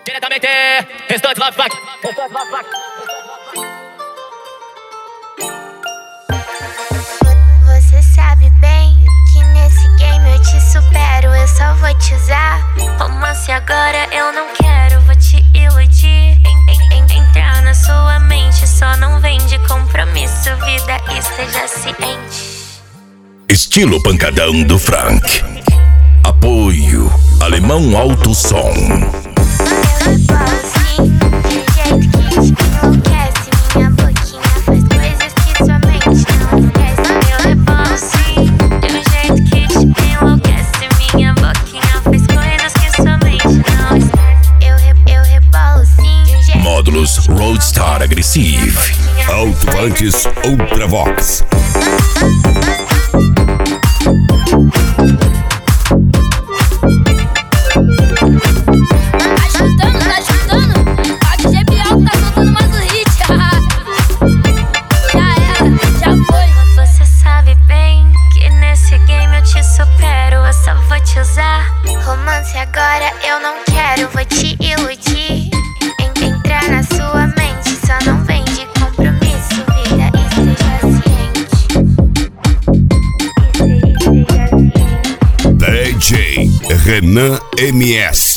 Diretamente, estou de Love. Você sabe bem que nesse game eu te supero. Eu só vou te usar. Romance agora eu não quero, vou te iludir. Entrar na sua mente, só não vem de compromisso. Vida, esteja ciente. Estilo pancadão do Frank. Apoio Alemão Alto Som. Eu rebolo assim, de um jeito que te enlouquece. Minha boquinha faz coisas que sua mente não esquece. Eu rebolo assim, de um jeito que te enlouquece. Minha boquinha faz coisas que sua mente não esquece. Eu rebolo assim, de um jeito. Módulos Roadstar Aggressive. Alto-Fantes Ultravox. Tá chutando, pode ser pior que tá soltando mais um hit. Já era, já foi. Você sabe bem que nesse game eu te supero. Eu só vou te usar. Romance agora eu não quero, vou te iludir. Entrar na sua mente, só não vem de compromisso. Vida, esteja ciente. DJ Renan MS.